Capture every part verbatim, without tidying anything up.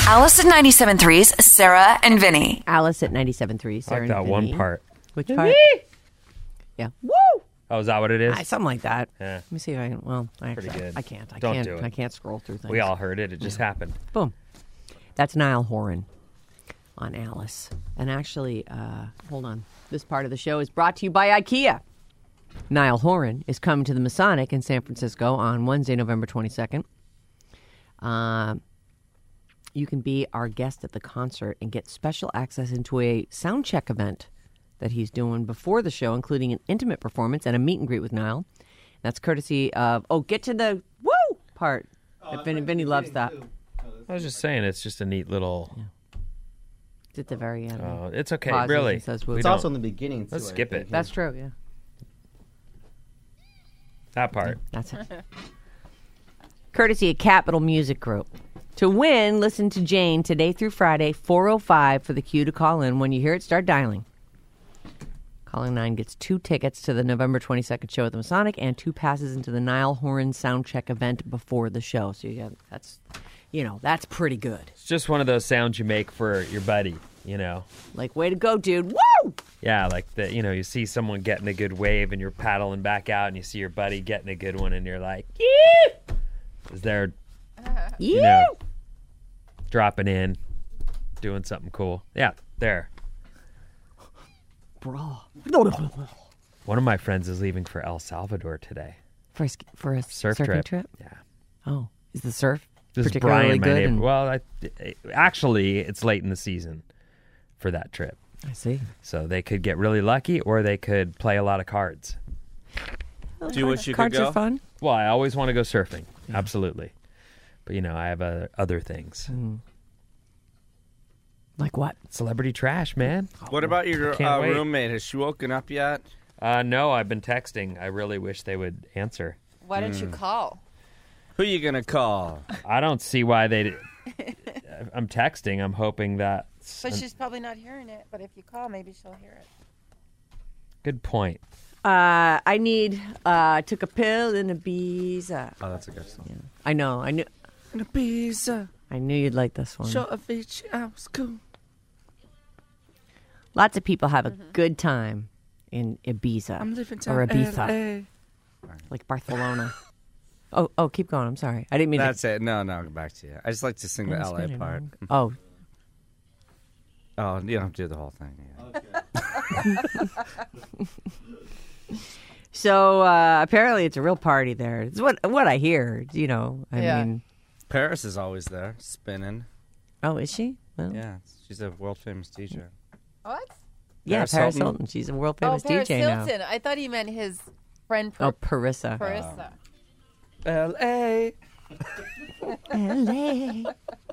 Alice at ninety-seven point three's Sarah and Vinny. Alice at ninety-seven point three, Sarah I like that and one Vinny. part. Which part? Yeah. Woo! Oh, is that what it is? Ah, something like that. Yeah. Let me see if I can. Well, I, Pretty actually, good. I can't. I Don't can't. do it. I can't scroll through things. We all heard it. It just happened. Boom. That's Niall Horan on Alice. And actually, uh, hold on. This part of the show is brought to you by IKEA. Niall Horan is coming to the Masonic in San Francisco on Wednesday, November twenty-second. Uh, you can be our guest at the concert and get special access into a sound check event that he's doing before the show, including an intimate performance and a meet and greet with Niall. That's courtesy of, oh, get to the woo part. Oh, Vinny, Vinny loves that. Too. I was just saying, it's just a neat little... Yeah. It's at the very end. Oh, it's okay, Pauses really. and says, We It's don't- also in the beginning, too. Let's I skip think. it. That's true, yeah. That part. That's it. Courtesy of Capital Music Group. To win, listen to Jane today through Friday, four oh five for the cue to call in. When you hear it, start dialing. Calling nine gets two tickets to the November twenty-second show at the Masonic and two passes into the Niall Horan Soundcheck event before the show. So you got, that's, you know, that's pretty good. It's just one of those sounds you make for your buddy, you know? Like, way to go, dude. Woo! Yeah, like, the, you know, you see someone getting a good wave and you're paddling back out and you see your buddy getting a good one and you're like, yeah! Is there, you know, dropping in, doing something cool. Yeah, there. Bro. One of my friends is leaving for El Salvador today. For a, sk- for a Surf surfing trip. trip? Yeah. Oh, is the surf This is particularly Brian, my good? neighbor. and- Well, I, actually, it's late in the season for that trip. I see. So they could get really lucky or they could play a lot of cards. Do you wish you could Cards go? are fun. Well, I always want to go surfing. Absolutely. But, you know, I have uh, other things. Mm. Like what? Celebrity trash, man. What about your Can't uh, wait. roommate? Has she woken up yet? Uh, no, I've been texting. I really wish they would answer. Why don't you call? Who you gonna call? I don't see why they... I'm texting. I'm hoping that... But she's probably not hearing it. But if you call, maybe she'll hear it. Good point. Uh, I need. Uh, took a pill in Ibiza. Oh, that's a good song. I know. I knew. In a pizza, I knew you'd like this one. show of each, I was cool. Lots of people have a good time in Ibiza I'm living or down Ibiza, L A. like Barcelona. oh, oh, keep going. I'm sorry. I didn't mean That's to. it. No, no, back to you. I just like to sing the That's L A good, part. I know. Oh, Oh, you don't have to do the whole thing. Yeah. so uh, apparently it's a real party there. It's what what I hear. You know. I Yeah. mean. Paris is always there, spinning. Oh, is she? Well, Yeah, she's a world famous D J. What? yeah, Paris Paris Hilton. Hilton. She's a world Oh, famous Paris D J now. Hilton. I thought he meant his friend per- Oh, Parissa. Parissa. L A. L A.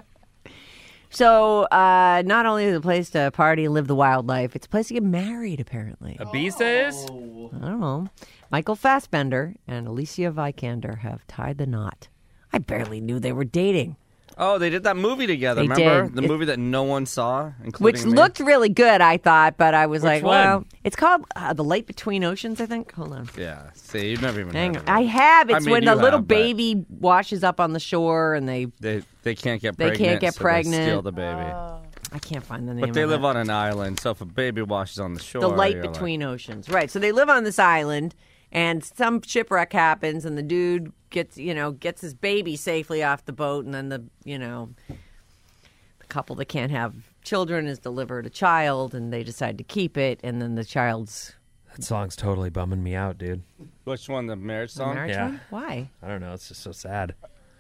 So, uh, not only is it a place to party and live the wild life, it's a place to get married, apparently. Ibiza is? I don't know. Michael Fassbender and Alicia Vikander have tied the knot. I barely knew they were dating, Oh, they did that movie together. They remember did. the It- movie that no one saw, including which me? looked really good, I thought, but I was Which like, one? well, it's called uh, The Light Between Oceans, I think. Hold on. Yeah. See, you've never even. Hang heard on. of it. I have. It's I mean, when you the little have, but baby washes up on the shore and they, They they can't get They pregnant. can't get so pregnant. They steal the baby. I can't find the name But they of live it. on an island, so if a baby washes on the shore, The Light you're like- Between Oceans. Right. So they live on this island and some shipwreck happens and the dude gets, you know, gets his baby safely off the boat and then the, you know, the couple that can't have children is delivered a child and they decide to keep it and then the child's That song's totally bumming me out, dude. Which one? The marriage the song? marriage Yeah. one? Why? I don't know. It's just so sad.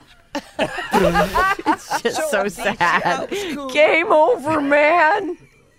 It's just so sad. Game over, man.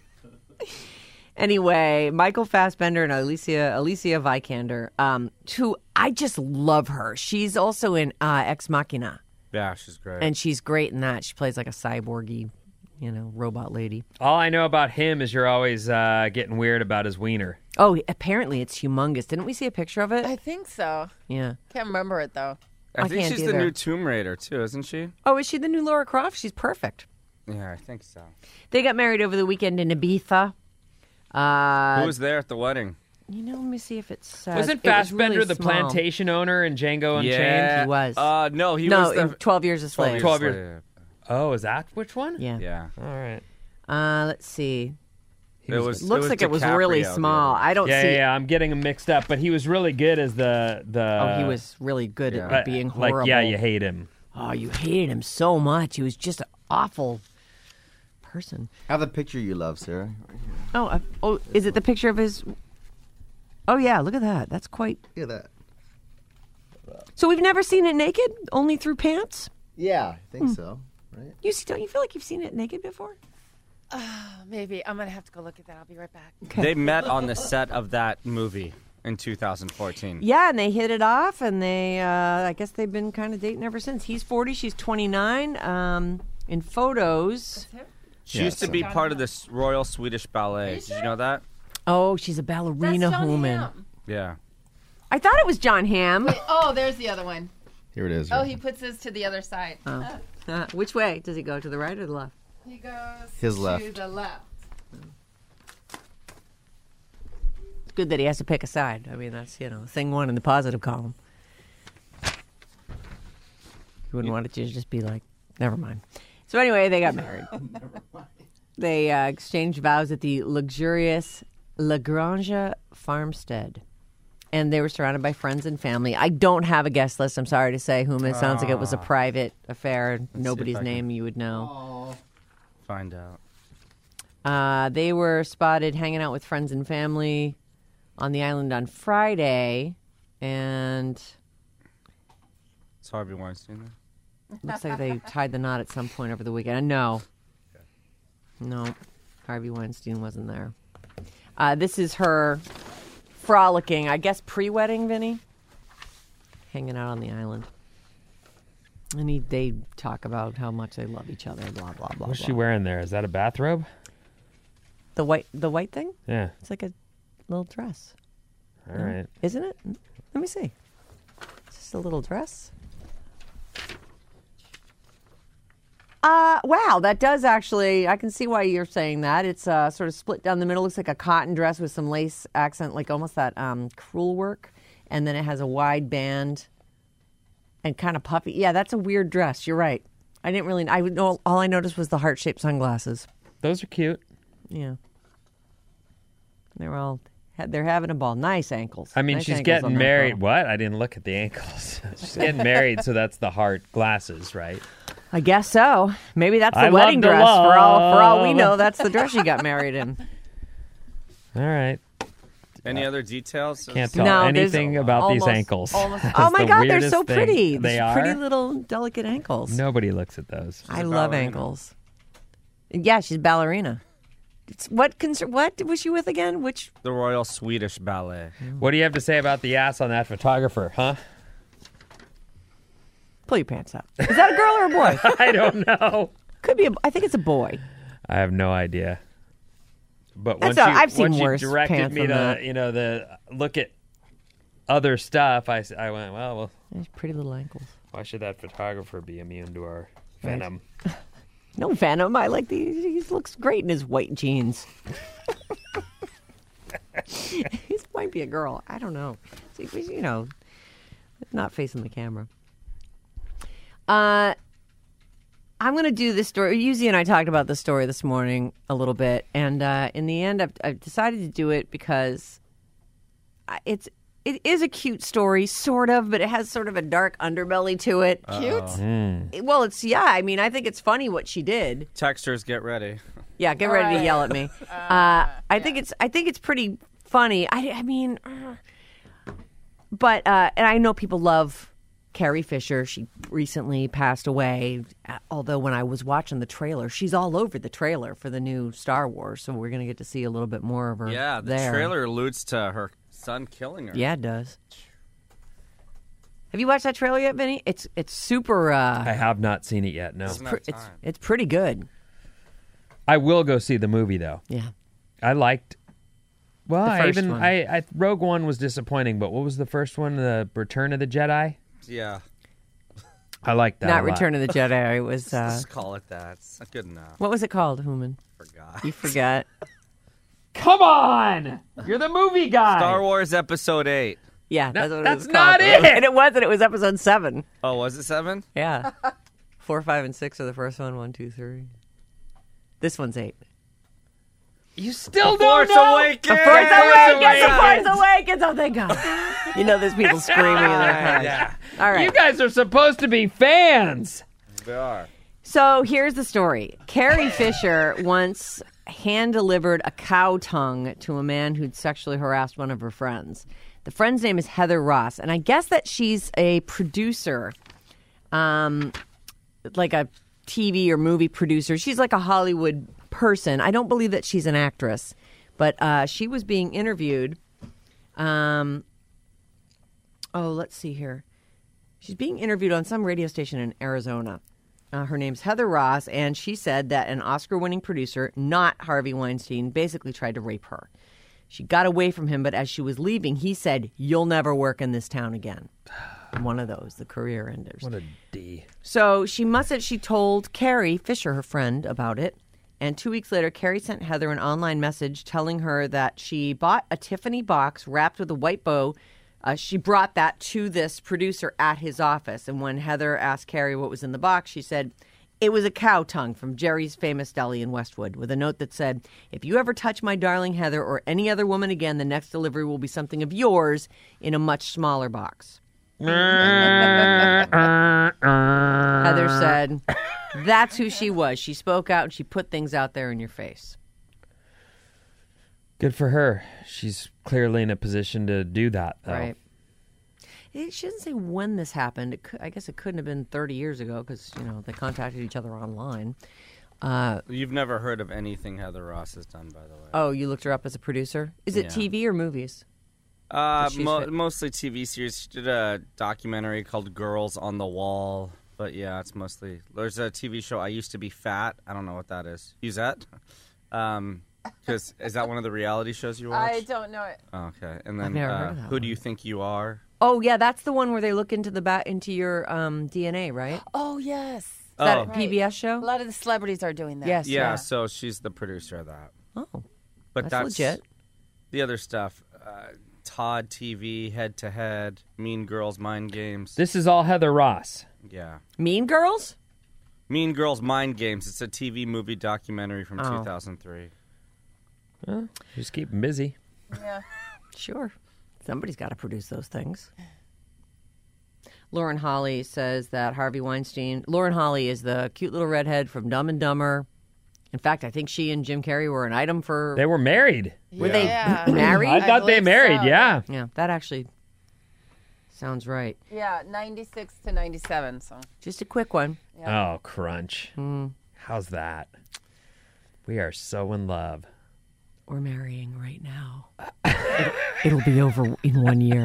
Anyway, Michael Fassbender and Alicia Alicia Vikander, um, who I just love her. She's also in uh, Ex Machina, Yeah, she's great. and she's great in that. She plays like a cyborgy, you know, robot lady. All I know about him is you're always uh, getting weird about his wiener. Oh, apparently it's humongous. Didn't we see a picture of it? I think so. Yeah. Can't remember it though. I I think can't she's the either. new Tomb Raider too, isn't she? Oh, is she the new Laura Croft? She's perfect. Yeah, I think so. They got married over the weekend in Ibiza. Uh, Who was there at the wedding? you know, let me see if it says. Wasn't it was Fassbender really the small. plantation owner in Django Unchained? Yeah, He was. Uh, no, he no, was the in twelve Years a Slave. twelve years years. later. Oh, is that which one? Yeah. Yeah. All right. Uh, let's see. He It was- was. Looks it was like it was really DiCaprio, the small. other- I don't Yeah, see. yeah, yeah, I'm getting them mixed up, but he was really good as the the. Oh, he was really good Yeah. at uh, being like horrible. yeah, you hate him. Oh, you hated him so much. He was just an awful person. I have the picture you love, Sarah. Oh, uh, oh, is it the picture of his? Oh yeah, look at that. That's quite. Look at that. So we've never seen it naked, only through pants. Yeah, I think so. Right? You see, don't you feel like you've seen it naked before? Oh, maybe. I'm going to have to go look at that. I'll be right back. They met on the set of that movie in two thousand fourteen. Yeah, and they hit it off, and they, uh, I guess they've been kind of dating ever since. He's forty, she's twenty-nine. Um, in photos, She Yeah, used to so- be part of this Royal Swedish Ballet. Did you know that? oh, she's a ballerina That's John woman. Hamm. Yeah. I thought it was John Hamm. Wait, oh, there's the other one. Here it is. Oh, right? he puts his to the other side. Oh. Uh, which way does he go? To the right or the left? He goes His to left. the left. It's good that he has to pick a side. I mean, that's, you know, thing one in the positive column. You wouldn't want it to just be like, never mind. So anyway, they got married. They uh, exchanged vows at the luxurious La Grange farmstead. And they were surrounded by friends and family. I don't have a guest list, I'm sorry to say, whom it sounds like it was a private affair. Nobody's I can- name you would know. Find out. Uh, they were spotted hanging out with friends and family on the island on Friday, and It's Harvey Weinstein. There. looks like they tied the knot at some point over the weekend. No, no, Harvey Weinstein wasn't there. Uh, this is her frolicking, I guess, pre-wedding, Vinny, hanging out on the island. And he, they talk about how much they love each other, blah, blah, blah, What's blah. she wearing there? Is that a bathrobe? The white, the white thing? Yeah. It's like a little dress. All right. Isn't it? Let me see. It's just a little dress. Uh, wow, that does actually, I can see why you're saying that. It's uh, sort of split down the middle. Looks like a cotton dress with some lace accent, like almost that um, crewel work. And then it has a wide band and kind of puffy. Yeah, that's a weird dress. You're right. I didn't really, I would know, all I noticed was the heart-shaped sunglasses. Those are cute. Yeah. They were all, they're having a ball. Nice ankles. I mean, Nice she's ankles on getting that married. photo. What? I didn't look at the ankles. She's getting married, so that's the heart glasses, right? I guess so. Maybe that's the I wedding love to dress. For all for all we love. know, that's the dress she got married in. All right. Any other details? Can't tell No, there's anything about almost- these ankles. almost- That's oh my the God, they're weirdest so thing. pretty. They These are. pretty little delicate ankles. Nobody looks at those. I a love ballerina. ankles. Yeah, she's ballerina. It's, what concern? What was she with again? Which? The Royal Swedish Ballet. What do you have to say about the ass on that photographer, huh? Pull your pants up. Is that a girl or a boy? I don't know. Could be. A, I think it's a boy. I have no idea. But That's once all- you, I've seen once you worse directed pants me than to, that. you know, the look at other stuff, I, s- I went, well, well, There's pretty little ankles. why should that photographer be immune to our Right. venom? No venom. I like these. He looks great in his white jeans. He might be a girl. I don't know. See, we- you know, not facing the camera. Uh, I'm going to do this story. Yuzi and I talked about this story this morning a little bit, and uh, in the end, I've, I've decided to do it because I- it's it is a cute story, sort of, but it has sort of a dark underbelly to it. Cute. Well, it's yeah. I mean, I think it's funny what she did. Texters, get ready. Yeah, get ready to yell at me. Uh, I think it's I think it's pretty funny. I, I mean, uh, but uh, and I know people love Carrie Fisher. She recently passed away. uh, Although when I was watching the trailer, she's all over the trailer for the new Star Wars. So we're gonna get to see a little bit more of her. Yeah, the there. trailer alludes to her son killing her. Yeah, it does. Have you watched that trailer yet, Vinny? It's it's super. Uh, I have not seen it yet, no. Doesn't pr- have it's time. it's pretty good. I will go see the movie, though. Yeah. I liked. Well, The I first even one. I, I Rogue One was disappointing, but what was the first one? The Return of the Jedi. Yeah. I liked that. Not a lot. Return of the Jedi. It was uh, Just call it that. It's not good enough. what was it called, Human? Forgot. You forgot. Come on, you're the movie guy. Star Wars Episode eight. Yeah, that's what it that's was not called. it. And it wasn't. It was episode seven. Oh, was it seven? Yeah. Four, five, and six are the first one. One, two, three. This one's eight. You still The don't Force know? Awakens! The Force Awakens! The Awakens! Force Awakens! Oh, thank God. You know there's people screaming in their cars. Yeah. All right. You guys are supposed to be fans. They are. So here's the story. Carrie Fisher once hand-delivered a cow tongue to a man who'd sexually harassed one of her friends. The friend's name is Heather Ross, and I guess that she's a producer, um, like a T V or movie producer. She's like a Hollywood person. I don't believe that she's an actress, but uh, she was being interviewed. Um, oh, let's see here. She's being interviewed on some radio station in Arizona. Uh, her name's Heather Ross, and she said that an Oscar-winning producer, not Harvey Weinstein, basically tried to rape her. She got away from him, but as she was leaving, he said, "You'll never work in this town again." One of those, the career enders. What a D. So she must have, she told Carrie Fisher, her friend, about it. And two weeks later, Carrie sent Heather an online message telling her that she bought a Tiffany box wrapped with a white bow. Uh, she brought that to this producer at his office. And when Heather asked Carrie what was in the box, she said, it was a cow tongue from Jerry's Famous Deli in Westwood with a note that said, if you ever touch my darling Heather or any other woman again, the next delivery will be something of yours in a much smaller box. Heather said, that's who she was. She spoke out and she put things out there in your face. Good for her. She's clearly in a position to do that, though. Right. It, she doesn't say when this happened. It could, I guess it couldn't have been thirty years ago because, you know, they contacted each other online. Uh, You've never heard of anything Heather Ross has done, by the way. oh, you looked her up as a producer? Is it Yeah. T V or movies? Uh, But she's mo- fit- mostly T V series. She did a documentary called Girls on the Wall. But yeah, it's mostly... There's a T V show, I Used to Be Fat. I don't know what that is. Use that? Um, cause, is that one of the reality shows you watch? I don't know it. Oh, okay. And then never uh, heard of that Who one. Do You Think You Are? Oh, yeah, that's the one where they look into the ba- into your um, D N A, right? Is Oh, yes. that Oh. a P B S A show? lot of the celebrities are doing that. Yes. Yeah, Yeah. so she's the producer of that. Oh, But that's that's, legit. The other stuff, uh, Todd T V, Head to Head, Mean Girls, Mind Games. This is all Heather Ross. Yeah. Mean Girls? Mean Girls, Mind Games. It's a T V movie documentary from Oh. two thousand three. Well, just keep 'em busy. Yeah. Sure. Somebody's got to produce those things. Lauren Holly says that Harvey Weinstein... Lauren Holly is the cute little redhead from Dumb and Dumber. In fact, I think she and Jim Carrey were an item for... They were married. Were they Yeah. married? I thought they believe married, so. yeah. Yeah, that actually sounds right. Yeah, ninety-six to ninety-seven. So. Just a quick one. Oh, crunch. How's that? We are so in love. We're marrying right now. it'll, it'll be over in one year.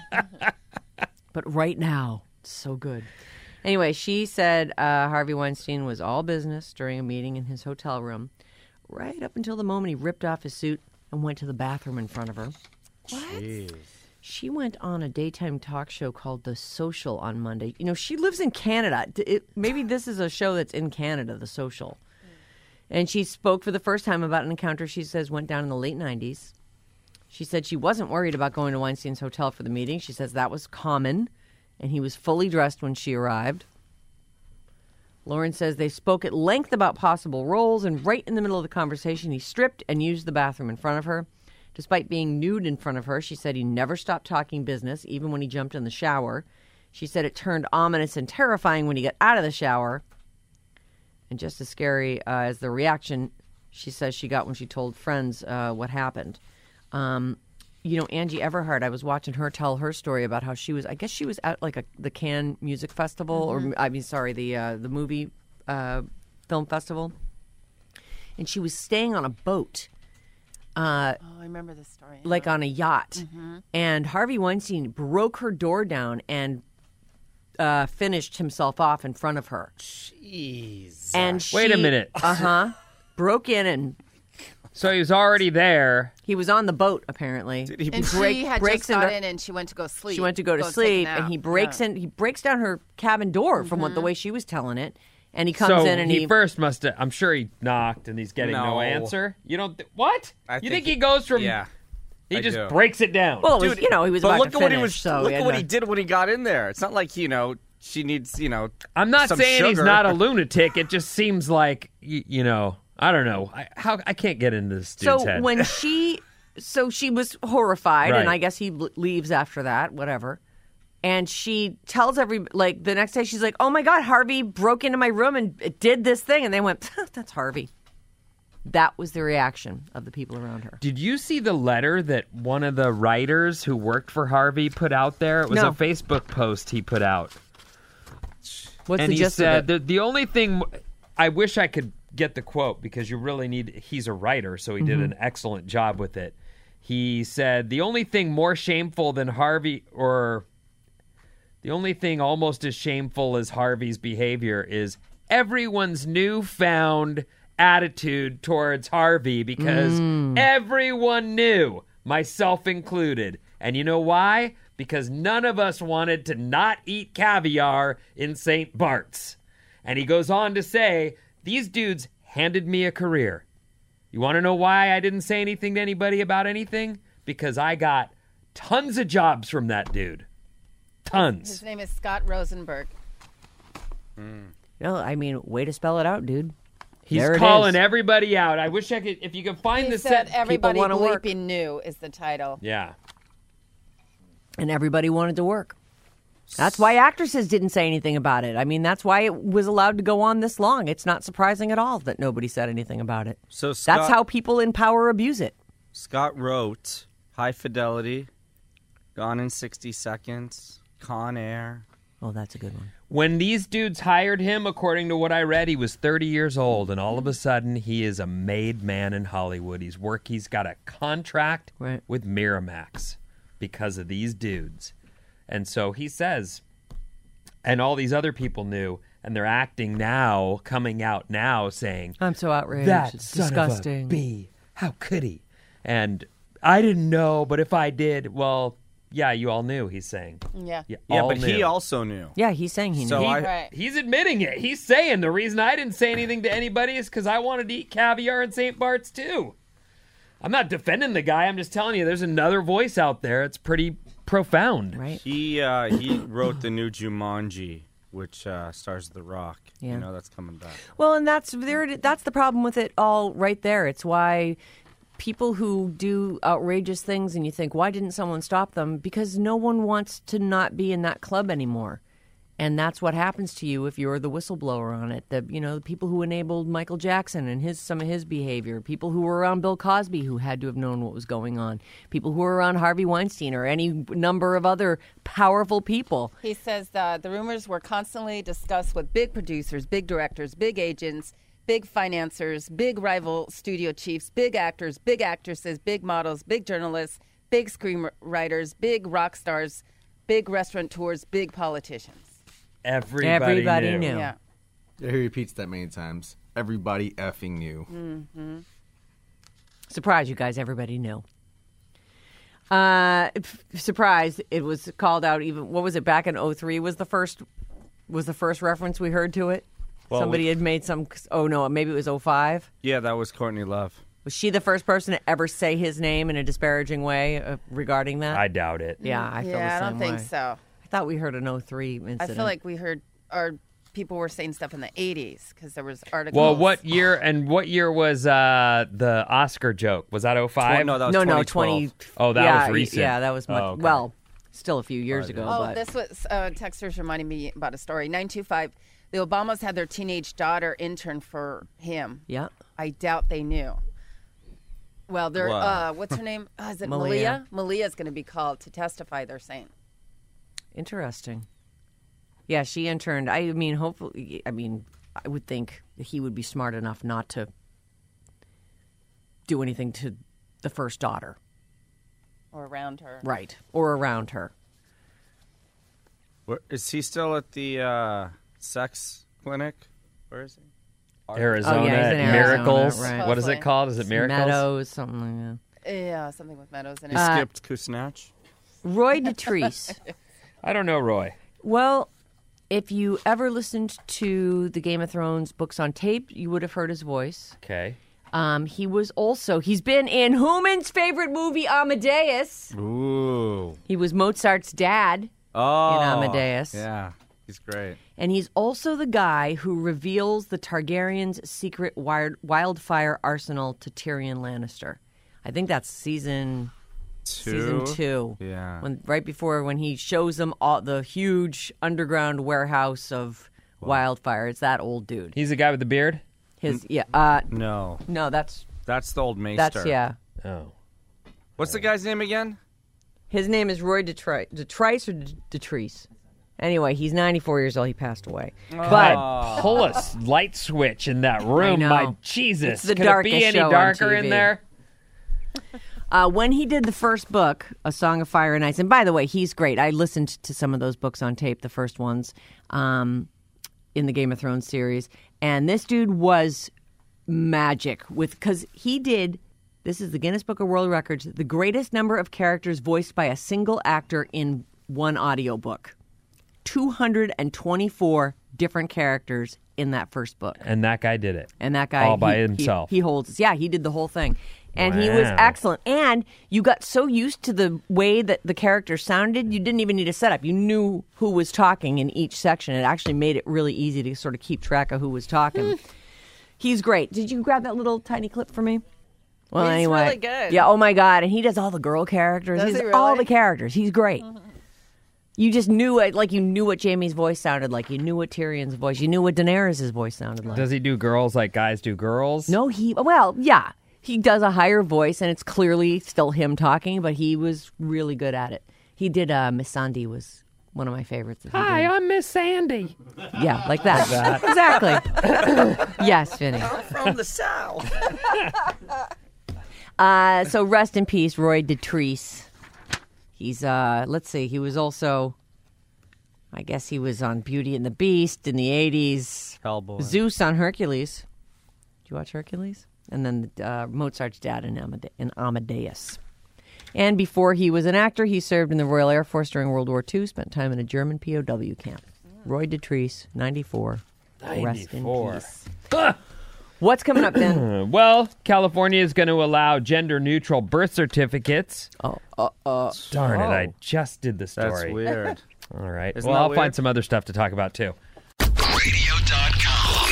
But right now, it's so good. Anyway, she said uh, Harvey Weinstein was all business during a meeting in his hotel room, right up until the moment he ripped off his suit and went to the bathroom in front of her. Jeez. She went on a daytime talk show called The Social on Monday. You know, she lives in Canada. D- It, maybe this is a show that's in Canada, The Social. And she spoke for the first time about an encounter she says went down in the late nineties. She said she wasn't worried about going to Weinstein's hotel for the meeting. She says that was common, and he was fully dressed when she arrived. Lauren says they spoke at length about possible roles, and right in the middle of the conversation, he stripped and used the bathroom in front of her. Despite being nude in front of her, she said he never stopped talking business, even when he jumped in the shower. She said it turned ominous and terrifying when he got out of the shower. And just as scary uh, as the reaction, she says she got when she told friends uh, what happened. Um, you know, Angie Everhart, I was watching her tell her story about how she was, I guess she was at like a, the Cannes Music Festival, or I mean, sorry, the uh, the movie uh, film festival. And she was staying on a boat. Uh, Oh, I remember this story. like on a yacht. And Harvey Weinstein broke her door down and uh, finished himself off in front of her. Jeez. And she, Wait a minute. Uh-huh. Broke in and So he was already there. he was on the boat, apparently. Did he and break- she had breaks just got into- in, and she went to go sleep. She went to go to take a sleep, nap. and he breaks Yeah. in. He breaks down her cabin door from what the way she was telling it, and he comes so in and he, he, first must have, I'm sure he knocked and he's getting no, No. answer. You don't, th- what? I you think think he he- goes from, Yeah. he I just do. breaks it down. well, it was, you know, he was But about look to at finish. what he was. so look had at what to- he did when he got in there. It's not like you know she needs, you know. I'm not some saying he's sugar. not a lunatic. It just seems like, you, you know, I don't know. I, how I can't get into this dude's So head. when she, so she was horrified, Right. and I guess he l- leaves after that, whatever. And she tells every, like, the next day, she's like, oh my God, Harvey broke into my room and did this thing. And they went, that's Harvey. That was the reaction of the people around her. Did you see the letter that one of the writers who worked for Harvey put out there? It was No. a Facebook post he put out. What's and the he gist said, of it? the, the only thing, I wish I could get the quote because you really need, he's a writer, so he did Mm-hmm. an excellent job with it. He said, the only thing more shameful than Harvey, or the only thing almost as shameful as Harvey's behavior is everyone's newfound attitude towards Harvey because Mm. everyone knew, myself included. And you know why? Because none of us wanted to not eat caviar in Saint Bart's. And he goes on to say, these dudes handed me a career. You want to know why I didn't say anything to anybody about anything? Because I got tons of jobs from that dude. Tons. His name is Scott Rosenberg. No, I mean, way to spell it out, dude. He's There it calling is. everybody out. I wish I could, if you could find He the said set. everybody wanna work. bleeping knew is the title. Yeah. And everybody wanted to work. That's why actresses didn't say anything about it. I mean, that's why it was allowed to go on this long. It's not surprising at all that nobody said anything about it. So Scott, That's how people in power abuse it. Scott wrote High Fidelity, Gone in sixty seconds, Con Air. Oh, that's a good one. When these dudes hired him, according to what I read, he was thirty years old, and all of a sudden, he is a made man in Hollywood. He's work. He's got a contract Right. with Miramax because of these dudes, and so he says, and all these other people knew, and they're acting now, coming out now, saying, I'm so outraged. "That it's son disgusting. of a b, how could he?" And I didn't know, but if I did, well, yeah, you all knew. He's saying, Yeah. yeah, Yeah, all but he knew. also knew. Yeah, he's saying he knew. So He- I, Right. He's admitting it. He's saying the reason I didn't say anything to anybody is because I wanted to eat caviar in Saint Bart's too. I'm not defending the guy. I'm just telling you there's another voice out there. It's pretty profound. right? he uh, he wrote the new Jumanji, which uh, stars The Rock. Yeah. You know that's coming back. Well, and that's there. it- That's the problem with it all, right there. It's why people who do outrageous things, and you think, why didn't someone stop them? Because no one wants to not be in that club anymore, and that's what happens to you if you're the whistleblower on it. The you know the people who enabled Michael Jackson and his some of his behavior, people who were around Bill Cosby who had to have known what was going on, people who were around Harvey Weinstein or any number of other powerful people. He says uh, the rumors were constantly discussed with big producers, big directors, big agents, big financiers, big rival studio chiefs, big actors, big actresses, big models, big journalists, big screenwriters, big rock stars, big restaurateurs, big politicians. Everybody, Everybody knew. knew. Yeah. He repeats that many times. Everybody effing knew. Surprise, you guys! Everybody knew. Uh, f- surprise! It was called out. Even what was it back in oh three? Was the first was the first reference we heard to it? Well, Somebody we- had made some. Oh no, maybe it was oh five. Yeah, that was Courtney Love. Was she the first person to ever say his name in a disparaging way uh, regarding that? I doubt it. yeah, I feel yeah, the I same don't think way. so. I thought we heard an oh three incident. I feel like we heard, or people were saying stuff in the eighties because there was articles. Well, what year and what year was uh, the Oscar joke? Was that oh five? no, that was no, no, twenty twelve. twenty. Oh, that yeah, was recent. Yeah, that was much. Oh, okay. Well, still a few years Five ago. years. Oh, but this was uh, texters reminding me about a story. nine two five. The Obamas had their teenage daughter intern for him. yeah. I doubt they knew. Well, they're Wow. uh, what's her name? Uh, is it Malia. Malia? Malia is going to be called to testify. They're saying. Interesting. Yeah, she interned. I mean, hopefully, I mean, I would think he would be smart enough not to do anything to the first daughter. Or around her. Right. Or around her. Where, is he still at the uh, sex clinic? Where is he? Arizona, Oh, yeah, he's in Arizona, Miracles. right. What is it called? Is it Miracles? Meadows, something like that. Yeah, something with Meadows in it. He Uh, skipped Kusnatch. Roy Dotrice. I don't know, Roy. Well, if you ever listened to the Game of Thrones books on tape, you would have heard his voice. Okay. Um, he was also, he's been in Human's favorite movie, Amadeus. Ooh. He was Mozart's dad. Oh. In Amadeus. Yeah. He's great. And he's also the guy who reveals the Targaryens' secret wired, wildfire arsenal to Tyrion Lannister. I think that's season Two? season two. Yeah. When right before when he shows them all the huge underground warehouse of wildfire. It's that old dude. He's the guy with the beard? His yeah. Uh, No. no, that's That's the old Maester. that's yeah. Oh. What's the guy's name again? His name is Roy Detrice, Detrice or Detrice. Anyway, he's ninety-four years old. He passed away. God, pull a s- light switch in that room. know. My Jesus. It's the Could it darkest be any show on darker T V. in there? Uh, when he did the first book, A Song of Fire and Ice, and by the way, he's great. I listened to some of those books on tape, the first ones um, in the Game of Thrones series, and this dude was magic with because he did. This is the Guinness Book of World Records, the greatest number of characters voiced by a single actor in one audiobook. two hundred twenty-four different characters in that first book. And that guy did it. And that guy All by he, himself. He, he holds, yeah, he did the whole thing, and he was Wow. excellent. And you got so used to the way that the character sounded, you didn't even need a setup. You knew who was talking in each section. It actually made it really easy to sort of keep track of who was talking. He's great. Did you grab that little tiny clip for me? Well, He's anyway, really good. yeah. Oh my God, and he does all the girl characters. Does He's he all really? the characters. He's great. You just knew it, like you knew what Jamie's voice sounded like. You knew what Tyrion's voice. You knew what Daenerys' voice sounded like. Does he do girls like guys do girls? No, he, well, yeah. He does a higher voice, and it's clearly still him talking, but he was really good at it. He did, uh, Miss Sandy was one of my favorites. that he Hi, did. I'm Miss Sandy. Yeah, like that. Exactly. Yes, Vinny. From the South. Uh, so rest in peace, Roy Detrice. He's, uh, let's see, he was also, I guess he was on Beauty and the Beast in the eighties. Hellboy. Zeus on Hercules. Did you watch Hercules? And then uh, Mozart's dad in, Amade- in Amadeus. And before he was an actor, he served in the Royal Air Force during World War Two, spent time in a German P O W camp. Roy Detrice, ninety-four. Rest in ninety-four. peace. What's coming up, Ben? Well, California is going to allow gender-neutral birth certificates. Oh, uh, uh, Darn it, I Oh. just did the That's story. weird. All right. Isn't well, that I'll weird? find some other stuff to talk about, too. radio dot com.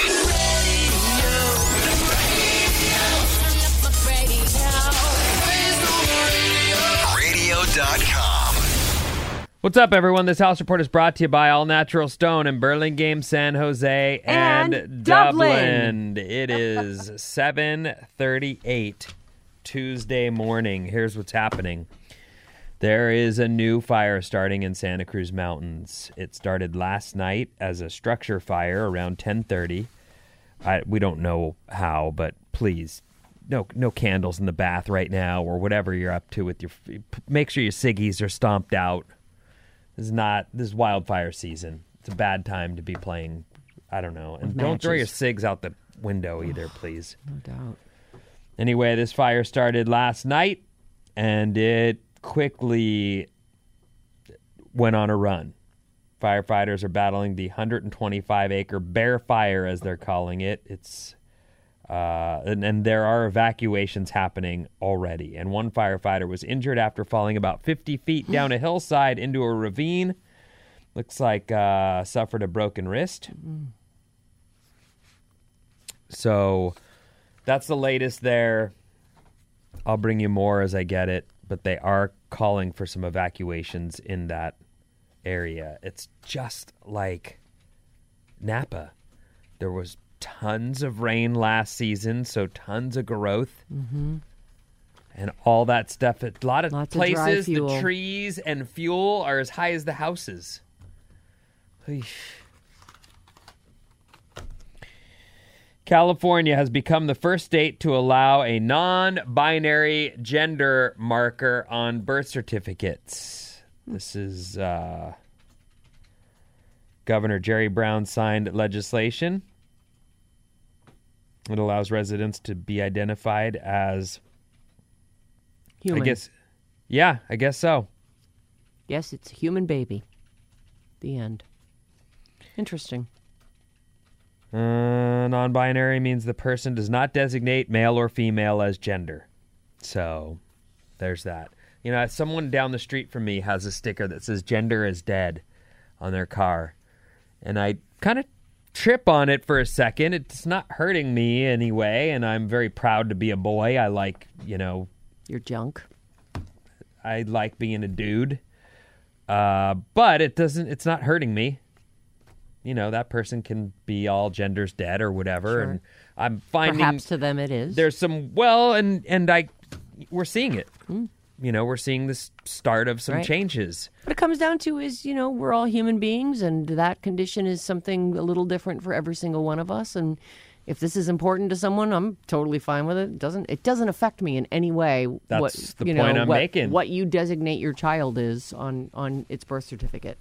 radio dot com. What's up, everyone? This House Report is brought to you by All Natural Stone in Burlingame, San Jose, and, And Dublin. Dublin. It is seven thirty-eight Tuesday morning. Here's what's happening. There is a new fire starting in Santa Cruz Mountains. It started last night as a structure fire around ten thirty. I, we don't know how, but please, no no candles in the bath right now or whatever you're up to with your. Make sure your ciggies are stomped out. This is not this is wildfire season. It's a bad time to be playing. I don't know, and don't throw your matches. cigs out the window either, please. no doubt. Anyway, this fire started last night, and it quickly went on a run. Firefighters are battling the one hundred twenty-five acre Bear Fire, as they're calling it. It's uh, and, and there are evacuations happening already. And one firefighter was injured after falling about fifty feet down a hillside into a ravine. Looks like uh, suffered a broken wrist. So that's the latest there. I'll bring you more as I get it, but they are calling for some evacuations in that area. It's just like Napa. There was tons of rain last season, so tons of growth. Mm-hmm. And all that stuff. A lot of Lots of dry places, the fuel. trees and fuel are as high as the houses. Eesh. California has become the first state to allow a non-binary gender marker on birth certificates. This is uh, Governor Jerry Brown signed legislation. It allows residents to be identified as, Human. I guess, yeah, I guess so. Yes, it's a human baby. The end. Interesting. Uh, non-binary means the person does not designate male or female as gender. So, there's that. You know, someone down the street from me has a sticker that says "gender is dead" on their car, and I kind of trip on it for a second. It's not hurting me anyway, and I'm very proud to be a boy. I like, you know, Your junk. I like being a dude. Uh, but it doesn't, it's not hurting me. You know, that person can be all genders dead or whatever. Sure. And I'm finding Perhaps to them it is. there's some, well, and, and I, we're seeing it. You know, we're seeing this start of some Right. changes. What it comes down to is, you know, we're all human beings, and that condition is something a little different for every single one of us. And if this is important to someone, I'm totally fine with it. It doesn't it doesn't affect me in any way. That's what, the you point know, I'm what, making. What you designate your child is on on its birth certificate.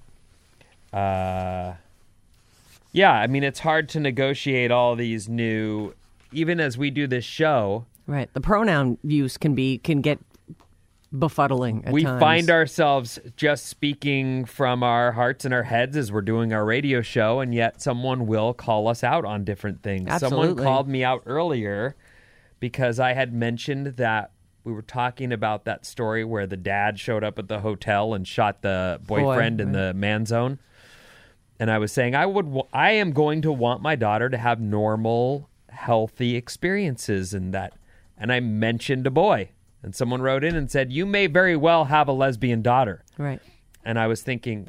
Uh, yeah, I mean, it's hard to negotiate all these new, even as we do this show, Right. The pronoun use can be can get befuddling at we times. find ourselves just speaking from our hearts and our heads as we're doing our radio show, and yet someone will call us out on different things. Someone Absolutely. called me out earlier because I had mentioned that we were talking about that story where the dad showed up at the hotel and shot the boyfriend in right. the man zone. And I was saying I would w- I am going to want my daughter to have normal, healthy experiences and that. And I mentioned a boy. And someone wrote in and said, you may very well have a lesbian daughter. Right. And I was thinking,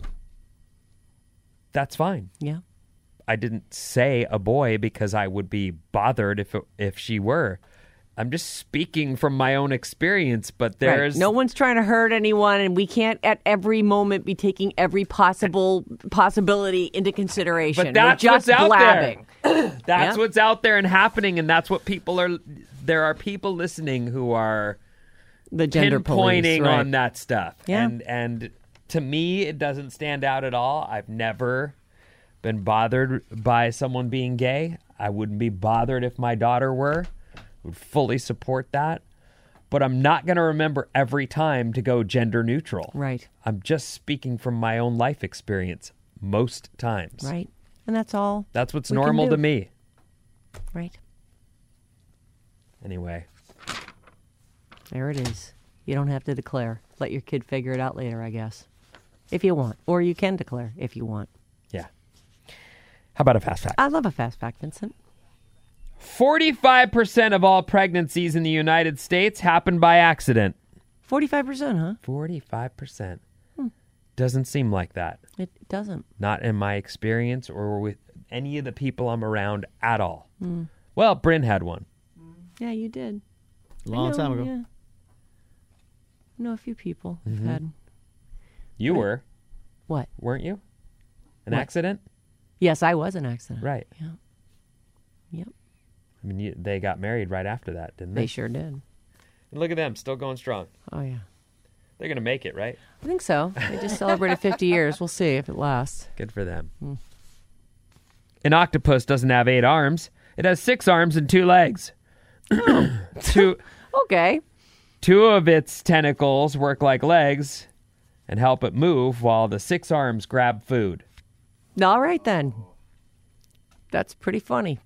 that's fine. Yeah. I didn't say a boy because I would be bothered if it, if she were. I'm just speaking from my own experience, but there's... Right. No one's trying to hurt anyone, and we can't at every moment be taking every possible possibility into consideration. But that's We're just what's out blabbing. there. That's Yeah. what's out there and happening, and that's what people are... There are people listening who are... The gender pinpointing police, right. on that stuff. Yeah. And and to me, it doesn't stand out at all. I've never been bothered by someone being gay. I wouldn't be bothered if my daughter were. Would fully support that. But I'm not going to remember every time to go gender neutral. Right. I'm just speaking from my own life experience most times. Right. And that's all. That's what's we can normal do. to me. Right. Anyway. There it is. You don't have to declare. Let your kid figure it out later, I guess. If you want. Or you can declare if you want. Yeah. How about a fast fact? I love a fast fact, Vincent. forty-five percent of all pregnancies in the United States happen by accident. forty-five percent, huh? forty-five percent. Doesn't seem like that. It doesn't. Not in my experience or with any of the people I'm around at all. Well, Bryn had one. Yeah, you did. A long I know, time ago. Yeah. I know a few people Mm-hmm. who've had... You Right. were, What? weren't you? An What? accident? Yes, I was an accident. Right. Yeah. Yep. I mean, you, they got married right after that, didn't they? They sure did. And look at them, still going strong. Oh, yeah. They're going to make it, right? I think so. They just celebrated fifty years. We'll see if it lasts. Good for them. An octopus doesn't have eight arms. It has six arms and two legs. two, Okay. two of its tentacles work like legs and help it move while the six arms grab food. All right, then. That's pretty funny.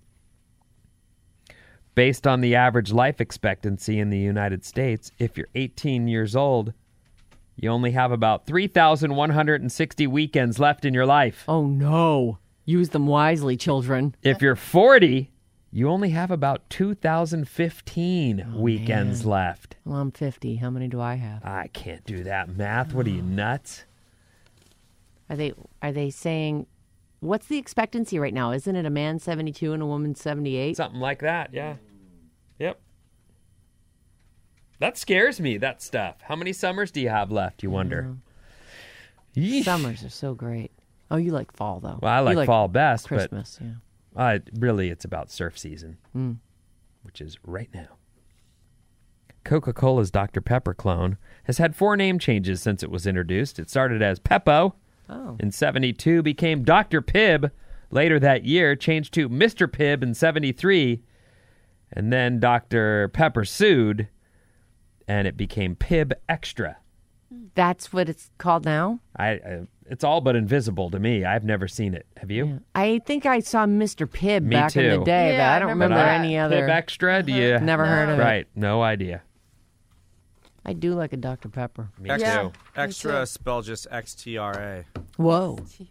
Based on the average life expectancy in the United States, if you're eighteen years old, you only have about three thousand one hundred sixty weekends left in your life. Oh, no. Use them wisely, children. If you're forty, you only have about two thousand fifteen weekends left. Well, I'm fifty. How many do I have? I can't do that math. What are you, nuts? Are they Are they saying... What's the expectancy right now? Isn't it a man seventy-two and a woman seventy-eight? Something like that, yeah. Yep. That scares me, that stuff. How many summers do you have left, you wonder? Yeesh. Summers are so great. Oh, you like fall, though. Well, I You like, fall best, Christmas, yeah. but uh, really it's about surf season, Mm. which is right now. Coca-Cola's Doctor Pepper clone has had four name changes since it was introduced. It started as Peppo Oh. in seventy-two, became Doctor Pibb later that year, changed to Mister Pibb in seventy-three, and then Doctor Pepper sued, and it became Pibb Extra. That's what it's called now? I, I It's all but invisible to me. I've never seen it. Have you? Yeah. I think I saw Mister Pibb Me back in the too. day, but Yeah, I I don't remember remember that. any other. Pibb Extra? Do you? Never heard of it. Right. No idea. I do like a Doctor Pepper. Me Extra, Yeah, me extra too. spell just X T R A. Whoa.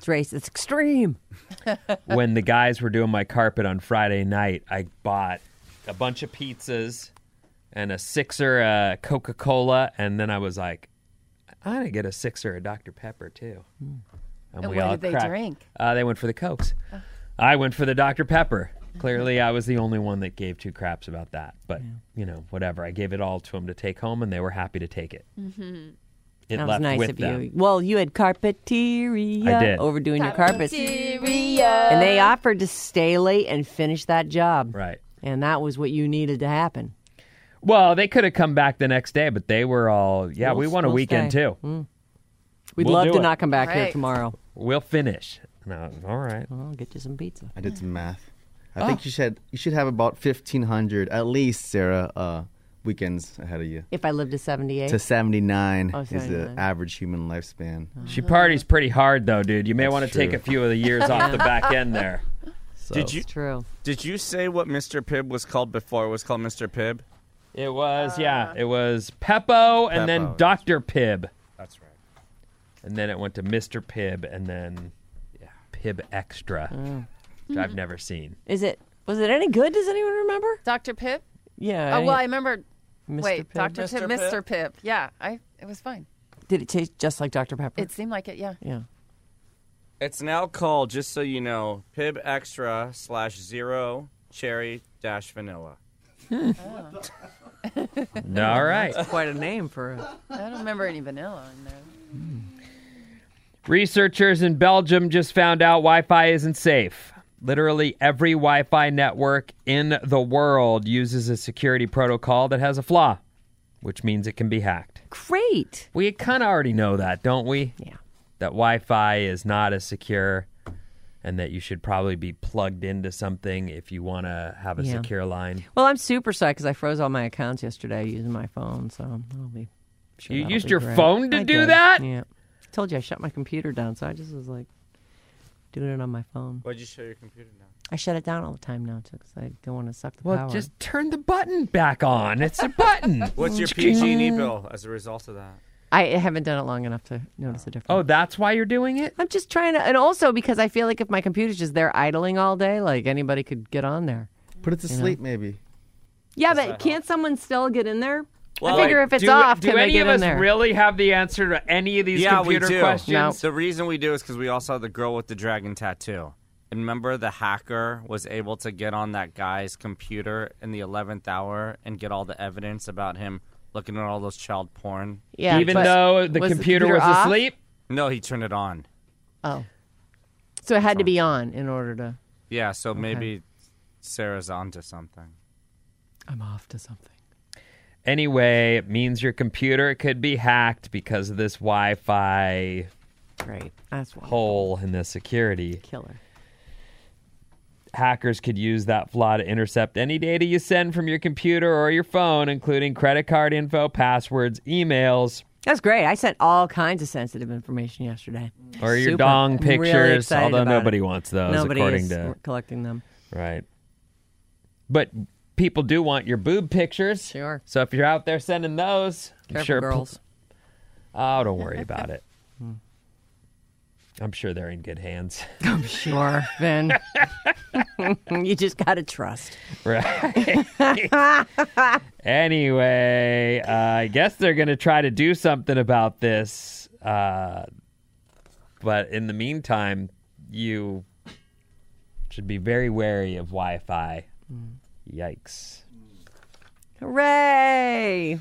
It's race. It's extreme. When the guys were doing my carpet on Friday night, I bought a bunch of pizzas and a sixer uh, Coca-Cola, and then I was like, I'm going to get a sixer of Doctor Pepper, too. Mm. And what did they cracked. drink? Uh, they went for the Cokes. Oh. I went for the Doctor Pepper. Clearly, I was the only one that gave two craps about that. But, yeah. you know, whatever. I gave it all to them to take home, and they were happy to take it. Mm-hmm. It that was left nice with of them. you. Well, you had Carpeteria I did. overdoing your carpets. Carpeteria. And they offered to stay late and finish that job. Right. And that was what you needed to happen. Well, they could have come back the next day, but they were all, yeah, We'll- we want a we'll weekend, stay. too. Mm. We'd We'll love do to it. not come back here Right. tomorrow. We'll finish. No, all right. Well, I'll get you some pizza. I did some math. I Oh. think you should you should have about fifteen hundred at least, Sarah, uh, weekends ahead of you. If I lived to seventy-eight. To seventy-nine Oh, is seventy-nine. the average human lifespan. She parties pretty hard, though, dude. You may That's want to take true. a few of the years off the back end there. So. Did you It's true. did you say what Mister Pibb was called before? It was called Mister Pibb. It was, yeah, it was Peppo and then Peppo. Doctor Pibb. That's right. And then it went to Mister Pibb and then yeah, Pibb Extra, which I've never seen. Is it? Was it any good? Does anyone remember? Doctor Pip? Yeah. Oh, well, I remember. Mister Wait, Pibb? Doctor Mister Pip, Pibb? Mister Pip. Yeah, I. It was fine. Did it taste just like Doctor Pepper? It seemed like it. Yeah. yeah. It's now called, just so you know, Pibb Extra slash Zero Cherry Dash Vanilla. All right. Quite a name for a... I don't remember any vanilla in there. Researchers in Belgium just found out Wi-Fi isn't safe. Literally every Wi-Fi network in the world uses a security protocol that has a flaw, which means it can be hacked. Great. We kind of already know that, don't we? Yeah. That Wi-Fi is not as secure and that you should probably be plugged into something if you want to have a Yeah. secure line. Well, I'm super psyched because I froze all my accounts yesterday using my phone, so I'll be sure You that'll used be your great. phone to I do did. that? Yeah. I told you I shut my computer down, so I just was like doing it on my phone. Why'd you shut your computer down? I shut it down all the time now, too, because I don't want to suck the Well, power. just turn the button back on. It's a button. What's your P G and E bill as a result of that? I haven't done it long enough to notice a difference. Oh, that's why you're doing it? I'm just trying to, and also because I feel like if my computer's just there idling all day, like anybody could get on there. Put it to You know? sleep, maybe. Yeah, but can't someone still get in there? Well, I figure like, if it's do, off, do can they any get of in us there? really have the answer to any of these yeah, computer we do. questions? The reason we do is because we all saw the girl with the dragon tattoo. And remember, the hacker was able to get on that guy's computer in the eleventh hour and get all the evidence about him looking at all those child porn. Yeah, Even but though the was the computer, computer was off? asleep? No, he turned it on. Oh, so it had to be on in order to. Yeah, so maybe Sarah's onto something. I'm off to something. Anyway, it means your computer could be hacked because of this Wi-Fi Great, that's wonderful. hole in the security. Killer. Hackers could use that flaw to intercept any data you send from your computer or your phone, including credit card info, passwords, emails, That's great. I sent all kinds of sensitive information yesterday. or your Super. dong I'm really pictures, excited although about nobody it. wants those, Nobody according is to... collecting them. Right. But people do want your boob pictures. Sure. So if you're out there sending those, I'm Careful, sure... pl- girls. Oh, don't worry about it. I'm sure they're in good hands. I'm sure, Vin. You just got to trust. Right. Anyway, uh, I guess they're going to try to do something about this. Uh, but in the meantime, you should be very wary of Wi-Fi. Yikes. Hooray!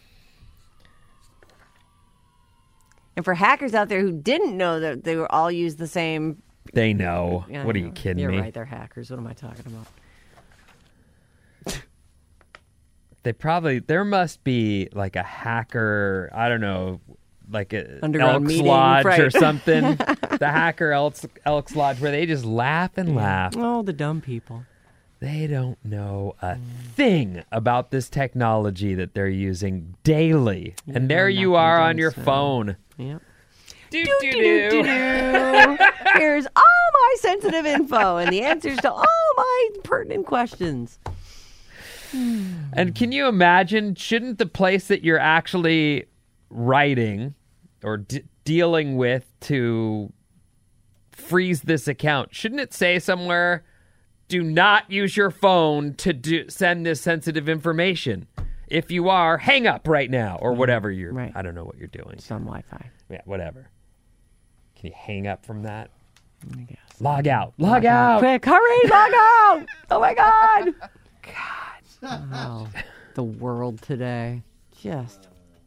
And for hackers out there who didn't know that they were all use the same. They know. Yeah, what I are you know. kidding You're me? right, they're hackers. What am I talking about? They probably, there must be like a hacker, I don't know, like a Underground Elks meeting, Lodge right. or something. The hacker Elks, Elks Lodge where they just laugh and laugh. Oh, the dumb people. They don't know a thing about this technology that they're using daily. Yeah, and there nothing you are on doing your so. phone. Yep. Do, do, Do-do-do-do. do. Here's all my sensitive info and the answers to all my pertinent questions. And can you imagine, shouldn't the place that you're actually writing or d- dealing with to freeze this account, shouldn't it say somewhere, do not use your phone to do, send this sensitive information? If you are, hang up right now or whatever you're, Right. I don't know what you're doing. Some Wi-Fi. Yeah, whatever. Can you hang up from that? I guess. Log out. Log out. Quick, hurry, log out. Oh, my God. God. Oh, the world today. Just.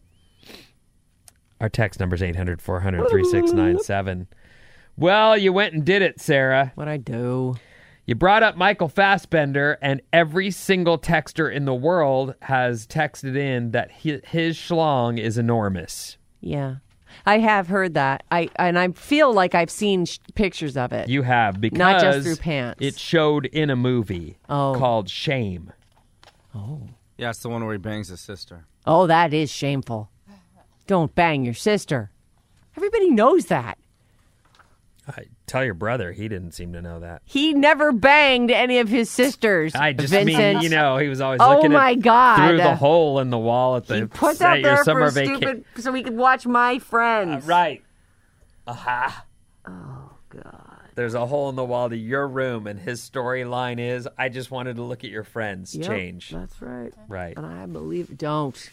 Our text number is eight hundred, four hundred, thirty-six ninety-seven. Well, you went and did it, Sarah. What'd I do? You brought up Michael Fassbender, and every single texter in the world has texted in that he, his schlong is enormous. Yeah. I have heard that. I and I feel like I've seen sh- pictures of it. You have, because Not just through pants. it showed in a movie Oh. called Shame. Oh. Yeah, it's the one where he bangs his sister. Oh, that is shameful. Don't bang your sister. Everybody knows that. I tell your brother, he didn't seem to know that. He never banged any of his sisters. I just Vincent. mean, you know, he was always Oh, looking my at, God. through the hole in the wall at the He put at that your there summer for vacation. stupid, so we could watch My Friends. Right. Aha. Oh, God. There's a hole in the wall to your room, and his storyline is, I just wanted to look at your friends Yep, change. That's right. Right. And I believe. Don't.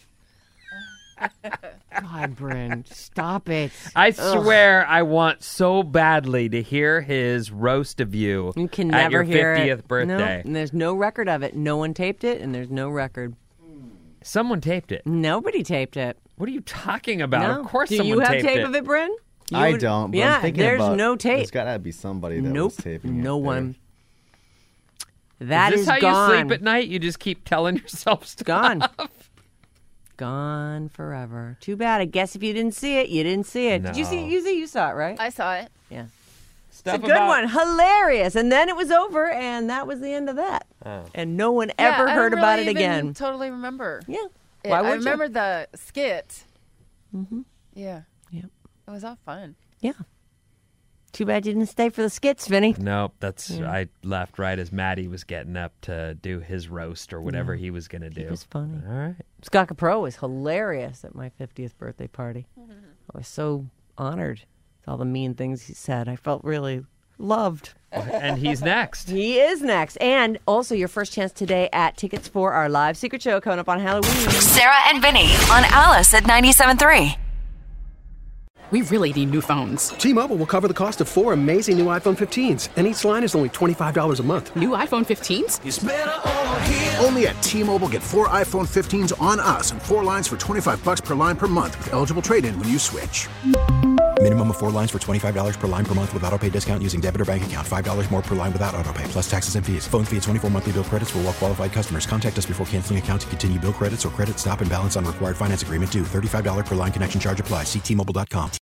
God, Bryn, stop it. I swear I want so badly to hear his roast of you, You can at never your hear fiftieth it. birthday. No, and there's no record of it. No one taped it, and there's no record. Someone taped it. Nobody taped it. What are you talking about? No. Of course Do someone you have taped tape it. of it, Bryn? You I would- don't. But yeah, I'm thinking there's about, no tape. There's got to be somebody that Nope, was taping it no there. one. That is is this how gone. you sleep at night? You just keep telling yourself stuff? Gone. Gone forever. Too bad. I guess if you didn't see it, you didn't see it. Did you see No. it? You see, you saw it, right? I saw it. Yeah. Stuff It's a good about- one. Hilarious. And then it was over, and that was the end of that. Oh. And no one Yeah, ever I heard don't about really it even again. Totally remember. Yeah. It- Why I would remember you? the skit. Mm-hmm. Yeah. Yep. It was all fun. Yeah. Too bad you didn't stay for the skits, Vinny. Nope, that's Yeah. I left right as Maddie was getting up to do his roast or whatever he was going to do. It was funny. All right. Scott Capro was hilarious at my fiftieth birthday party. I was so honored with all the mean things he said. I felt really loved. And he's next. He is next. And also your first chance today at tickets for our live secret show coming up on Halloween. Sarah and Vinny on Alice at ninety-seven point three. We really need new phones. T-Mobile will cover the cost of four amazing new iPhone fifteens, and each line is only twenty-five dollars a month. New iPhone fifteens? Only at T-Mobile, get four iPhone fifteens on us and four lines for twenty-five bucks per line per month with eligible trade-in when you switch. Minimum of four lines for twenty-five dollars per line per month with autopay discount using debit or bank account. five dollars more per line without autopay, plus taxes and fees. Phone fee at twenty-four monthly bill credits for well-qualified customers. Contact us before canceling account to continue bill credits or credit stop and balance on required finance agreement due. thirty-five dollars per line connection charge applies. See T Mobile dot com.